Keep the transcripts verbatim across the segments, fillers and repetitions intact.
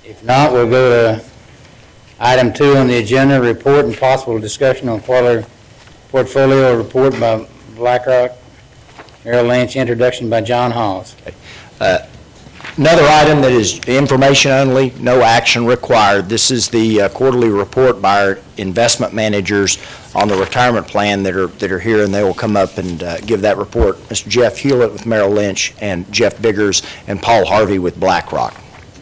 If not, we'll go to item two on the agenda, report and possible discussion on quarterly portfolio report by BlackRock Merrill Lynch, introduction by John Halls. Uh, Another item that is information only, no action required. This is the uh, quarterly report by our investment managers on the retirement plan that are that are here, and they will come up and uh, give that report. Mister Jeff Hewlett with Merrill Lynch, and Jeff Biggers and Paul Harvey with BlackRock.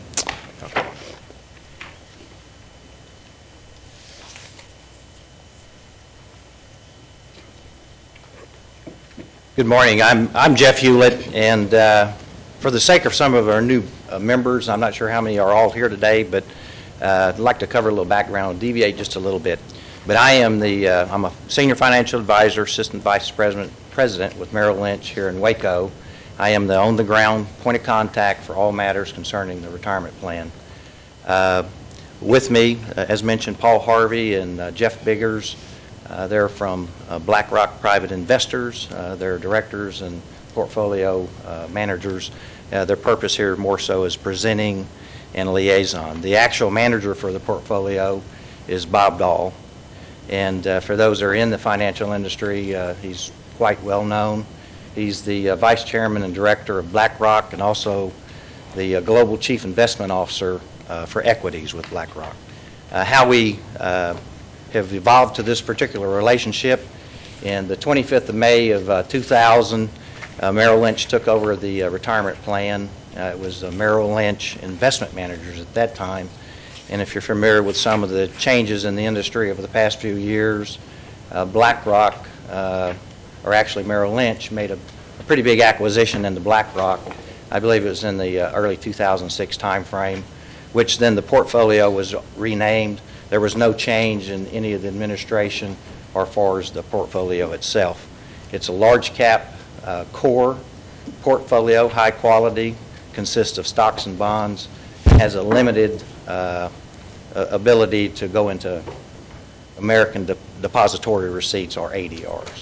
Good morning. I'm I'm Jeff Hewlett, and uh, for the sake of some of our new uh, members, I'm not sure how many are all here today, but uh, I'd like to cover a little background, deviate just a little bit. But I am the uh, I'm a senior financial advisor, assistant vice president, president with Merrill Lynch here in Waco. I am the on-the-ground point of contact for all matters concerning the retirement plan. Uh, with me, uh, as mentioned, Paul Harvey and uh, Jeff Biggers. Uh, they're from uh, BlackRock Private Investors. Uh, they're directors and portfolio uh, managers. Uh, their purpose here more so is presenting and liaison. The actual manager for the portfolio is Bob Dahl. And uh, for those that are in the financial industry, uh, he's quite well known. He's the uh, vice chairman and director of BlackRock, and also the uh, global chief investment officer uh, for equities with BlackRock. Uh, how we uh, have evolved to this particular relationship. In the twenty-fifth of May of uh, two thousand, uh, Merrill Lynch took over the uh, retirement plan. Uh, it was uh, Merrill Lynch Investment Managers at that time. And if you're familiar with some of the changes in the industry over the past few years, uh, BlackRock, uh, or actually Merrill Lynch, made a, a pretty big acquisition into BlackRock. I believe it was in the uh, early two thousand six timeframe, which then the portfolio was renamed. There was no change in any of the administration or as far as the portfolio itself. It's a large cap uh, core portfolio, high quality, consists of stocks and bonds, has a limited uh, ability to go into American de depository receipts, or A D Rs.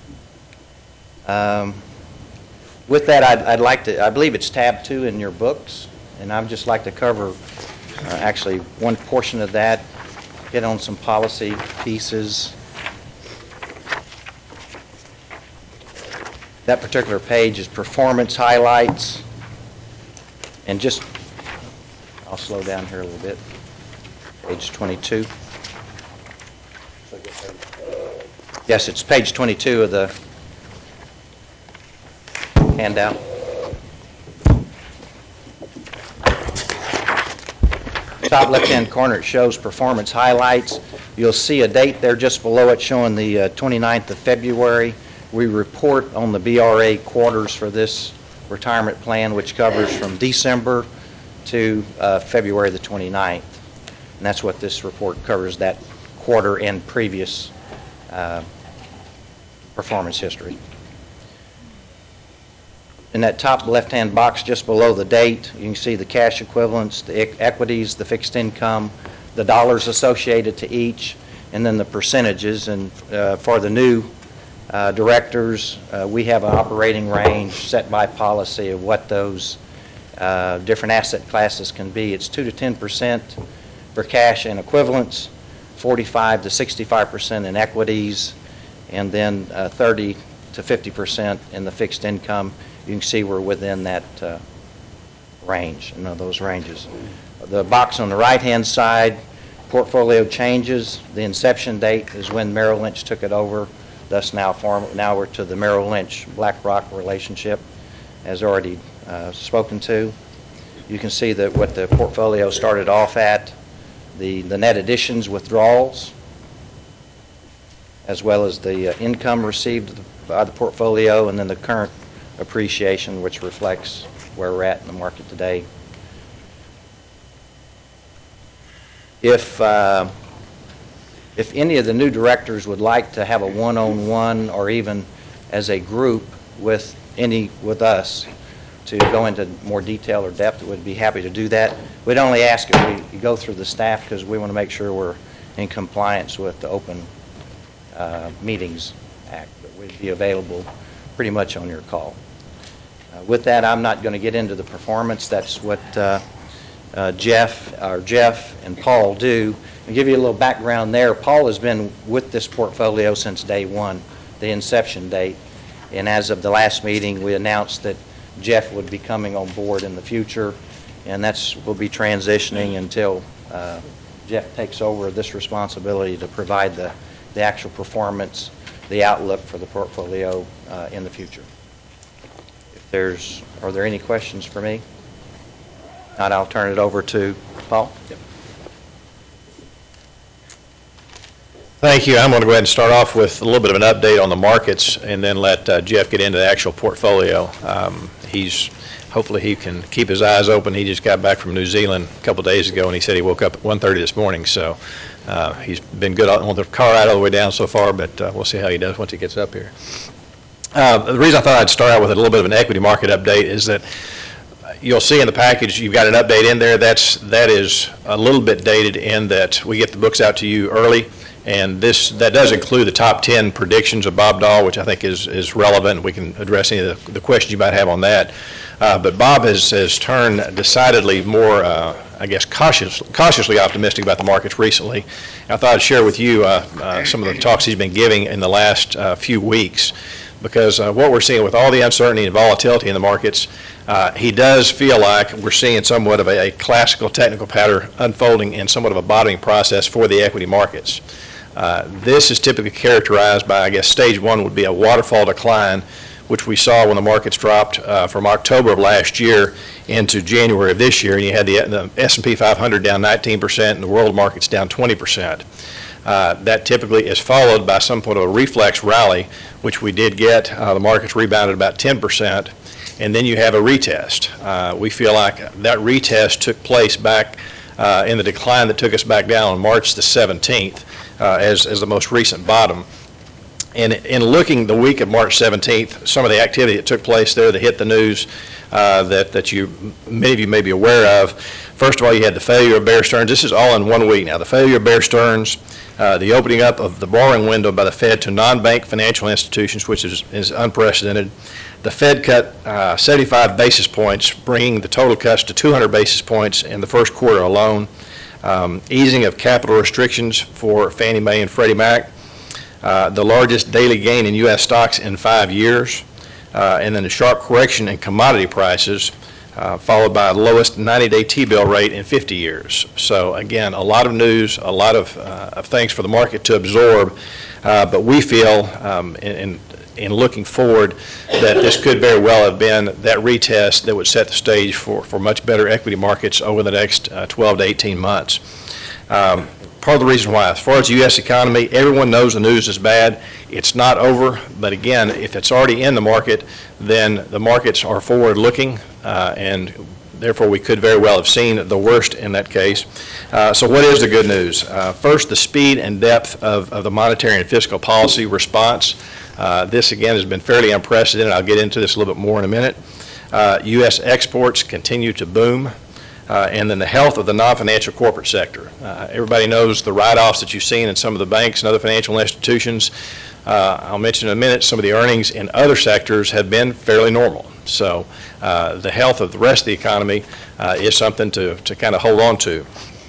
Um, with that, I'd, I'd like to, I believe it's tab two in your books, and I'd just like to cover uh, actually one portion of that, hit on some policy pieces. That particular page is performance highlights. And just, I'll slow down here a little bit. Page twenty-two. Yes, it's page twenty-two of the handout. Top left-hand corner, it shows performance highlights. You'll see a date there just below it showing the uh, twenty-ninth of February. We report on the B R A quarters for this retirement plan, which covers from December to uh, February the twenty-ninth. And that's what this report covers, that quarter and previous uh, performance history. In that top left-hand box just below the date, you can see the cash equivalents, the e equities, the fixed income, the dollars associated to each, and then the percentages. And uh, for the new uh, directors, uh, we have an operating range set by policy of what those uh, different asset classes can be. It's two to ten percent for cash and equivalents, forty-five to sixty-five percent in equities, and then uh, thirty to fifty percent in the fixed income. You can see we're within that uh, range, you know, those ranges. The box on the right-hand side, portfolio changes. The inception date is when Merrill Lynch took it over. Thus now, form, now we're to the Merrill Lynch BlackRock relationship, as already uh, spoken to. You can see that what the portfolio started off at, the, the net additions, withdrawals, as well as the uh, income received by the portfolio, and then the current appreciation, which reflects where we're at in the market today. If uh, if any of the new directors would like to have a one-on-one or even as a group with any with us to go into more detail or depth, we'd be happy to do that. We'd only ask if we go through the staff because we want to make sure we're in compliance with the Open uh, Meetings Act, but we'd be available pretty much on your call. Uh, with that, I'm not going to get into the performance. That's what uh, uh, Jeff, or Jeff and Paul do. I'll give you a little background there. Paul has been with this portfolio since day one, the inception date. And as of the last meeting, we announced that Jeff would be coming on board in the future, and that's will be transitioning until uh, Jeff takes over this responsibility to provide the, the actual performance, the outlook for the portfolio uh, in the future. If there's, are there any questions for me? If not, I'll turn it over to Paul. Yep. Thank you. I'm going to go ahead and start off with a little bit of an update on the markets and then let uh, Jeff get into the actual portfolio. Um, he's hopefully he can keep his eyes open. He just got back from New Zealand a couple days ago, and he said he woke up at one thirty this morning. So uh, he's been good on the car ride all the way down so far, but uh, we'll see how he does once he gets up here. Uh, the reason I thought I'd start out with a little bit of an equity market update is that you'll see in the package you've got an update in there. That's that is a little bit dated in that we get the books out to you early. And this that does include the top ten predictions of Bob Dahl, which I think is, is relevant. We can address any of the, the questions you might have on that. Uh, but Bob has, has turned decidedly more, uh, I guess, cautious, cautiously optimistic about the markets recently. And I thought I'd share with you uh, uh, some of the talks he's been giving in the last uh, few weeks, because uh, what we're seeing with all the uncertainty and volatility in the markets, uh, he does feel like we're seeing somewhat of a, a classical technical pattern unfolding in somewhat of a bottoming process for the equity markets. Uh, this is typically characterized by, I guess, stage one would be a waterfall decline, which we saw when the markets dropped uh, from October of last year into January of this year, and you had the, the S and P five hundred down nineteen percent and the world markets down twenty percent. Uh, that typically is followed by some sort of a reflex rally, which we did get. Uh, the markets rebounded about ten percent, and then you have a retest. Uh, we feel like that retest took place back uh, in the decline that took us back down on March the seventeenth. Uh, as, as the most recent bottom. And in looking the week of March seventeenth, some of the activity that took place there that hit the news uh, that, that you, many of you may be aware of. First of all, you had the failure of Bear Stearns. This is all in one week now. The failure of Bear Stearns, uh, the opening up of the borrowing window by the Fed to non-bank financial institutions, which is, is unprecedented. The Fed cut uh, seventy-five basis points, bringing the total cuts to two hundred basis points in the first quarter alone. Um, easing of capital restrictions for Fannie Mae and Freddie Mac, uh, the largest daily gain in U S stocks in five years, uh, and then a sharp correction in commodity prices, uh, followed by the lowest ninety-day T-bill rate in fifty years. So again, a lot of news, a lot of, uh, of things for the market to absorb, uh, but we feel um, in, in in looking forward that this could very well have been that retest that would set the stage for, for much better equity markets over the next uh, twelve to eighteen months. Um, part of the reason why, as far as the U S economy, everyone knows the news is bad. It's not over, but again, if it's already in the market, then the markets are forward-looking, uh, and therefore we could very well have seen the worst in that case. Uh, so what is the good news? Uh, first, the speed and depth of, of the monetary and fiscal policy response. Uh, this, again, has been fairly unprecedented. I'll get into this a little bit more in a minute. Uh, U S exports continue to boom. Uh, and then the health of the non-financial corporate sector. Uh, everybody knows the write-offs that you've seen in some of the banks and other financial institutions. Uh, I'll mention in a minute some of the earnings in other sectors have been fairly normal. So uh, the health of the rest of the economy uh, is something to, to kind of hold on to.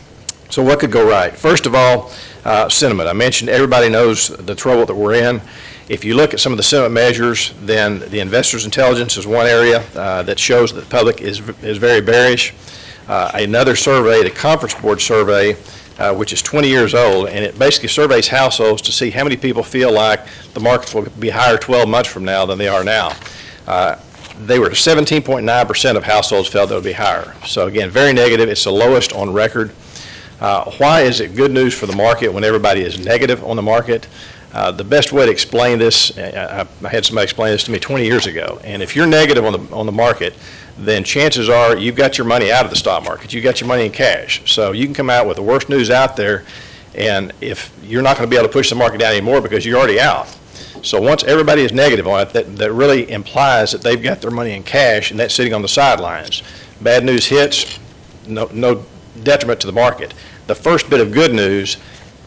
So what could go right? First of all, uh, sentiment. I mentioned everybody knows the trouble that we're in. If you look at some of the sentiment measures, then the investors' intelligence is one area uh, that shows that the public is, is very bearish. Uh, another survey, the Conference Board survey, uh, which is twenty years old, and it basically surveys households to see how many people feel like the markets will be higher twelve months from now than they are now. Uh, they were seventeen point nine percent of households felt they would be higher. So again, very negative. It's the lowest on record. Uh, why is it good news for the market when everybody is negative on the market? Uh, the best way to explain this, I, I had somebody explain this to me twenty years ago, and if you're negative on the on the market, then chances are you've got your money out of the stock market. You've got your money in cash. So you can come out with the worst news out there, and if you're not going to be able to push the market down anymore because you're already out. So once everybody is negative on it, that, that really implies that they've got their money in cash and that's sitting on the sidelines. Bad news hits, no, no detriment to the market. The first bit of good news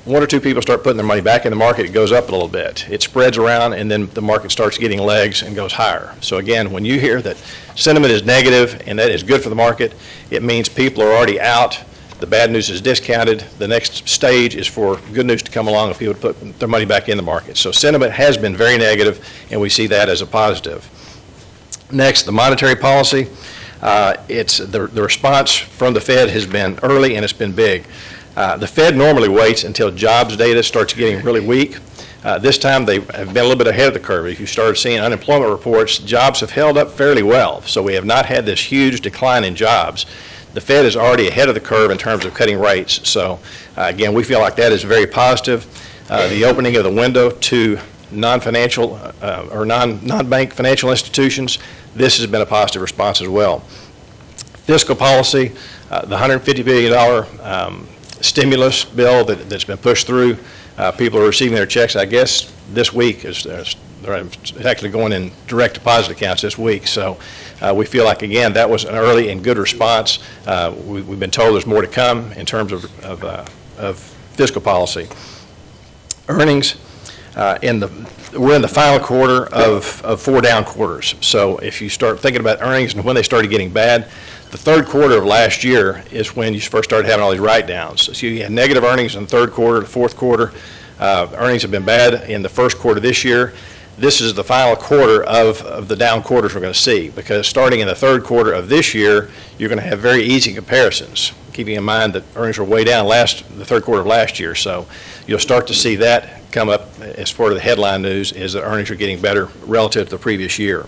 one or two people start putting their money back in the market, it goes up a little bit. It spreads around, and then the market starts getting legs and goes higher. So again, when you hear that sentiment is negative and that is good for the market, it means people are already out. The bad news is discounted. The next stage is for good news to come along if people put their money back in the market. So sentiment has been very negative, and we see that as a positive. Next, the monetary policy. Uh, it's the, the response from the Fed has been early, and it's been big. Uh, the Fed normally waits until jobs data starts getting really weak. Uh, this time they have been a little bit ahead of the curve. If you started seeing unemployment reports, jobs have held up fairly well. So we have not had this huge decline in jobs. The Fed is already ahead of the curve in terms of cutting rates. So uh, again, we feel like that is very positive. Uh, the opening of the window to non-financial uh, or non, non-bank financial institutions, this has been a positive response as well. Fiscal policy, uh, the one hundred fifty billion dollars um, stimulus bill that, that's been pushed through, uh, people are receiving their checks, I guess, this week. Is, is they're actually going in direct deposit accounts this week. So uh, we feel like, again, that was an early and good response. Uh, we, we've been told there's more to come in terms of, of, uh, of fiscal policy. Earnings, uh, in the, we're in the final quarter of, of four down quarters. So if you start thinking about earnings and when they started getting bad, the third quarter of last year is when you first started having all these write-downs. So you had negative earnings in the third quarter, the fourth quarter. Uh, earnings have been bad in the first quarter this year. This is the final quarter of, of the down quarters we're going to see, because starting in the third quarter of this year, you're going to have very easy comparisons, keeping in mind that earnings were way down last the third quarter of last year. So you'll start to see that come up as part of the headline news, is that earnings are getting better relative to the previous year.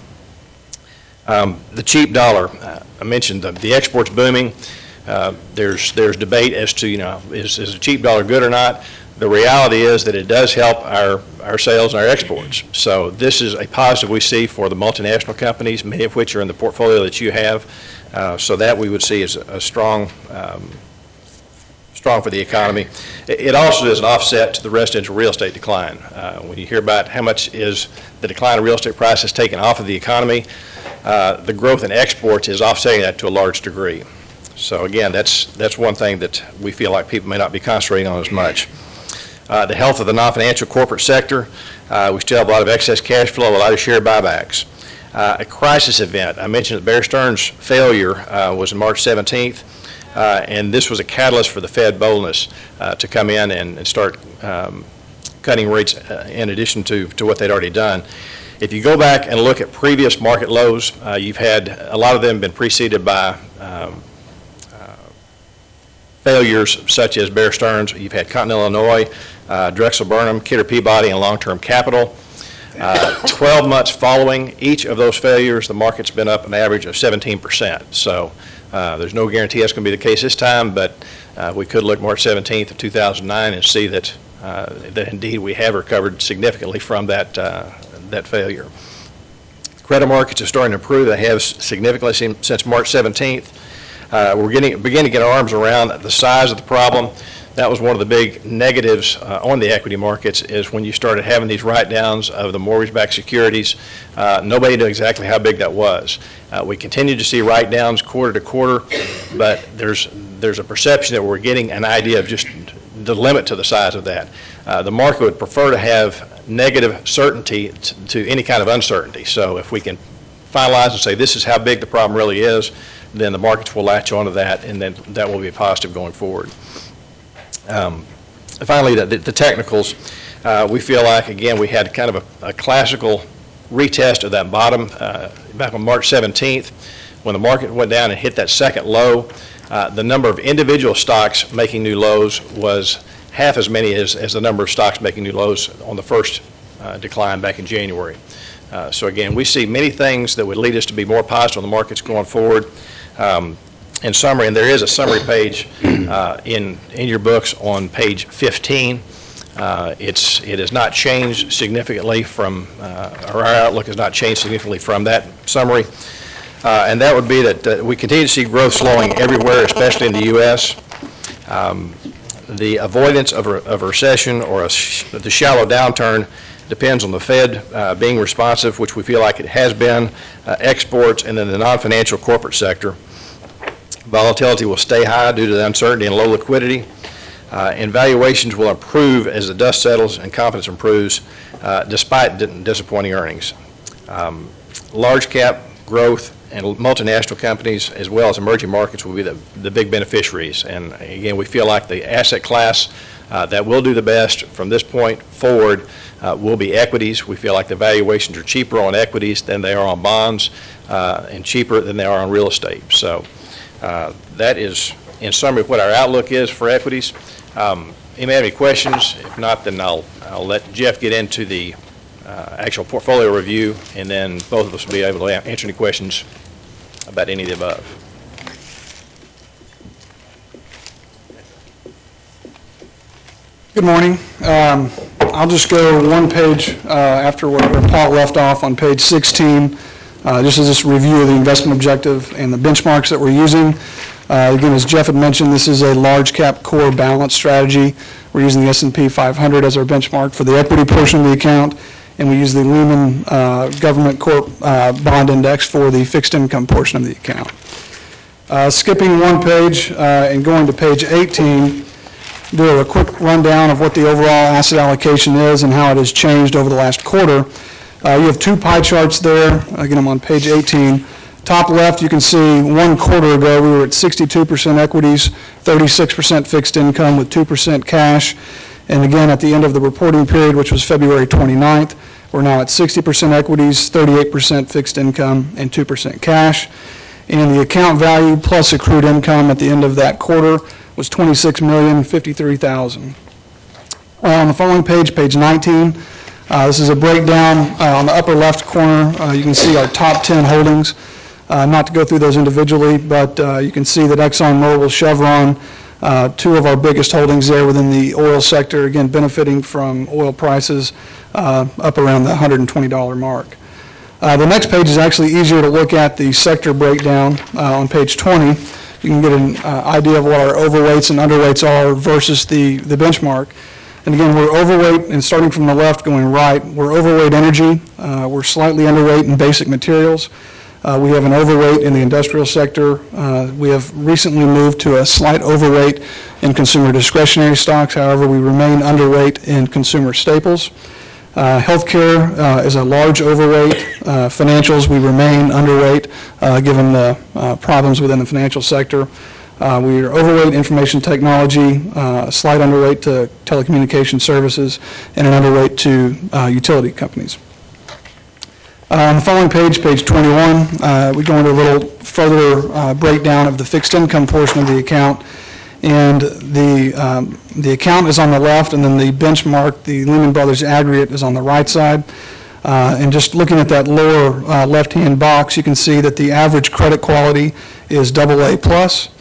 Um, the cheap dollar, uh, I mentioned the, the exports booming. Uh, there's there's debate as to, you know, is, is a cheap dollar good or not? The reality is that it does help our, our sales and our exports. So this is a positive we see for the multinational companies, many of which are in the portfolio that you have. Uh, so that we would see as a, a strong, um, strong for the economy. It, it also is an offset to the residential real estate decline. Uh, when you hear about how much is the decline in real estate prices taken off of the economy, uh, the growth in exports is offsetting that to a large degree. So again, that's, that's one thing that we feel like people may not be concentrating on as much. Uh, the health of the non-financial corporate sector, uh, we still have a lot of excess cash flow, a lot of share buybacks. Uh, a crisis event, I mentioned that Bear Stearns' failure uh, was on March seventeenth, uh, and this was a catalyst for the Fed boldness uh, to come in and, and start um, cutting rates uh, in addition to, to what they'd already done. If you go back and look at previous market lows, uh, you've had a lot of them been preceded by um, failures such as Bear Stearns. You've had Continental Illinois, uh, Drexel Burnham, Kidder Peabody, and Long-Term Capital. Uh, twelve months following each of those failures, the market's been up an average of seventeen percent. So uh, there's no guarantee that's going to be the case this time, but uh, we could look March seventeenth of two thousand nine and see that, uh, that indeed we have recovered significantly from that, uh, that failure. Credit markets are starting to improve. They have significantly since March seventeenth. Uh, we're getting, beginning to get our arms around the size of the problem. That was one of the big negatives uh, on the equity markets, is when you started having these write-downs of the mortgage-backed securities. Uh, nobody knew exactly how big that was. Uh, we continue to see write-downs quarter to quarter, but there's, there's a perception that we're getting an idea of just the limit to the size of that. Uh, the market would prefer to have negative certainty to, to any kind of uncertainty. So if we can finalize and say this is how big the problem really is, then the markets will latch onto that, and then that will be positive going forward. Um, finally, the, the technicals, uh, we feel like, again, we had kind of a, a classical retest of that bottom uh, back on March seventeenth. When the market went down and hit that second low, uh, the number of individual stocks making new lows was half as many as, as the number of stocks making new lows on the first uh, decline back in January. Uh, so again, we see many things that would lead us to be more positive on the markets going forward. Um, in summary, and there is a summary page uh, in in your books on page fifteen. Uh, it's it has not changed significantly from, uh, or our outlook has not changed significantly from that summary, uh, and that would be that uh, we continue to see growth slowing everywhere, especially in the U S. Um, the avoidance of a, of a recession or a sh the shallow downturn depends on the Fed uh, being responsive, which we feel like it has been, uh, exports, and then the non-financial corporate sector. Volatility will stay high due to the uncertainty and low liquidity. uh, and valuations will improve as the dust settles and confidence improves, uh, despite di- disappointing earnings. Um, large cap growth and multinational companies, as well as emerging markets, will be the, the big beneficiaries. And again, we feel like the asset class uh, that will do the best from this point forward uh, will be equities. We feel like the valuations are cheaper on equities than they are on bonds, uh, and cheaper than they are on real estate. So uh, that is, in summary, what our outlook is for equities. Um, anybody have any questions? If not, then I'll, I'll let Jeff get into the uh, actual portfolio review, and then both of us will be able to answer any questions about any of the above. Good morning. Um, I'll just go one page uh, after where Paul left off on page sixteen, uh, just as this review of the investment objective and the benchmarks that we're using. Uh, again, as Jeff had mentioned, this is a large cap core balance strategy. We're using the S and P five hundred as our benchmark for the equity portion of the account, and we use the Lehman uh, Government Corp uh, Bond Index for the fixed income portion of the account. Uh, skipping one page uh, and going to page eighteen, do a quick rundown of what the overall asset allocation is and how it has changed over the last quarter. Uh, you have two pie charts there. Again, I'm on page eighteen. Top left, you can see one quarter ago we were at sixty-two percent equities, thirty-six percent fixed income with two percent cash. And again, at the end of the reporting period, which was February twenty-ninth, we're now at sixty percent equities, thirty-eight percent fixed income, and two percent cash. And the account value plus accrued income at the end of that quarter was twenty-six million fifty-three thousand. Uh, on the following page, page nineteen, uh, this is a breakdown. Uh, on the upper left corner, uh, you can see our top ten holdings. Uh, not to go through those individually, but uh, you can see that ExxonMobil, Chevron, uh, two of our biggest holdings there within the oil sector, again benefiting from oil prices uh, up around the one hundred twenty dollar mark. Uh, the next page is actually easier to look at the sector breakdown uh, on page twenty. You can get an uh, idea of what our overweights and underweights are versus the, the benchmark. And again, we're overweight, and starting from the left going right, we're overweight energy, uh, we're slightly underweight in basic materials. Uh, we have an overweight in the industrial sector. Uh, we have recently moved to a slight overweight in consumer discretionary stocks. However, we remain underweight in consumer staples. Uh, healthcare uh, is a large overweight. Uh, financials, we remain underweight uh, given the uh, problems within the financial sector. Uh, we are overweight information technology, uh, a slight underweight to telecommunication services, and an underweight to uh, utility companies. Uh, on the following page, page twenty-one, uh, we go into a little further uh, breakdown of the fixed income portion of the account. And the, um, the account is on the left, and then the benchmark, the Lehman Brothers aggregate, is on the right side. Uh, and just looking at that lower uh, left-hand box, you can see that the average credit quality is double A plus.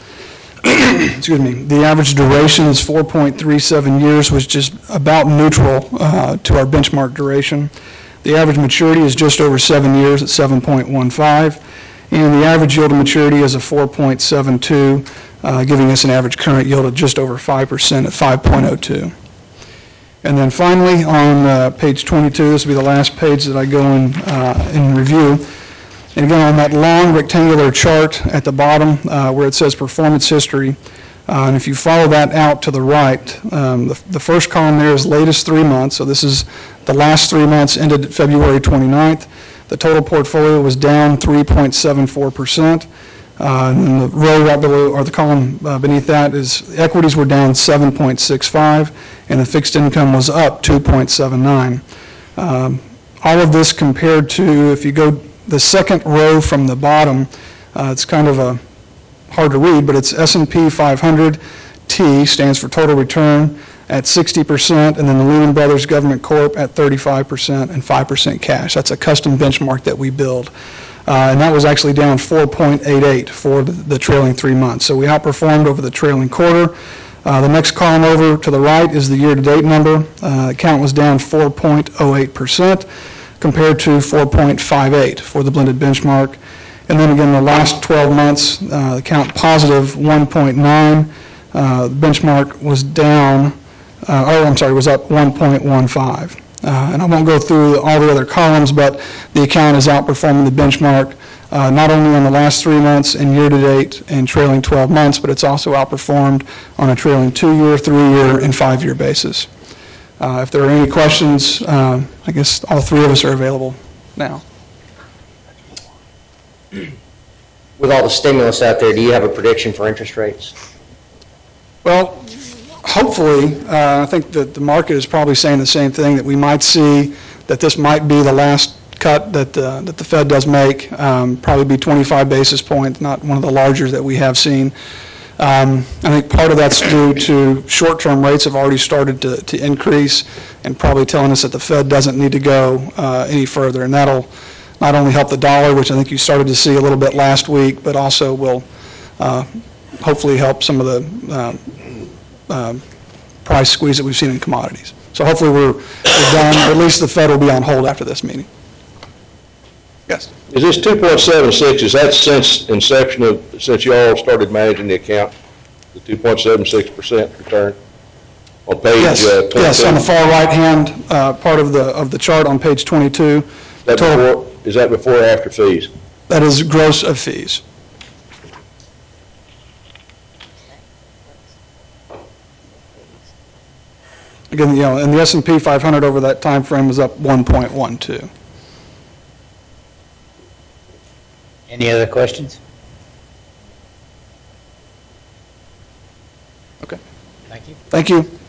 Excuse me. The average duration is four point three seven years, which is about neutral uh, to our benchmark duration. The average maturity is just over seven years at seven point one five, and the average yield to maturity is a four point seven two, uh, giving us an average current yield of just over five percent at five point oh two. And then finally, on uh, page twenty-two, this will be the last page that I go in, uh, in review. And again, on that long rectangular chart at the bottom uh, where it says performance history, uh, and if you follow that out to the right, um, the, the first column there is latest three months. So this is the last three months ended February twenty-ninth. The total portfolio was down three point seven four percent. Uh, and then the row right below, or the column uh, beneath that, is equities were down seven point six five, and the fixed income was up two point seven nine. Um, all of this compared to, if you go the second row from the bottom, uh, it's kind of a hard to read, but it's S and P five hundred, T stands for total return, at sixty percent, and then the Lehman Brothers Government Corp at thirty-five percent and five percent cash. That's a custom benchmark that we build. Uh, and that was actually down four point eight eight for the, the trailing three months. So we outperformed over the trailing quarter. Uh, the next column over to the right is the year-to-date number. Uh, the count was down four point oh eight percent compared to four point five eight for the blended benchmark. And then again, the last twelve months, uh, the count positive one point nine. Uh, the benchmark was down, uh, oh, I'm sorry, was up one point one five. Uh, and I won't go through all the other columns, but the account is outperforming the benchmark uh, not only on the last three months and year-to-date and trailing twelve months, but it's also outperformed on a trailing two-year, three-year, and five-year basis. Uh, If there are any questions, uh, I guess all three of us are available now. With all the stimulus out there, do you have a prediction for interest rates? Well, hopefully, uh, I think that the market is probably saying the same thing, that we might see that this might be the last cut that, uh, that the Fed does make, um, probably be twenty-five basis points, not one of the larger that we have seen. Um, I think part of that's due to short-term rates have already started to, to increase and probably telling us that the Fed doesn't need to go uh, any further, and that'll not only help the dollar, which I think you started to see a little bit last week, but also will uh, hopefully help some of the uh, uh, price squeeze that we've seen in commodities. So hopefully we're, we're done, or at least the Fed will be on hold after this meeting. Yes? Is this two point seven six, is that since inception of, since you all started managing the account, the two point seven six percent return? On page Yes, uh, twenty-two? yes, on the far right-hand uh, part of the, of the chart on page twenty-two. Is that total- before, is that before or after fees? That is gross of fees. Again, you know, and the S and P five hundred over that time frame was up one point one two. Any other questions? Okay. Thank you. Thank you.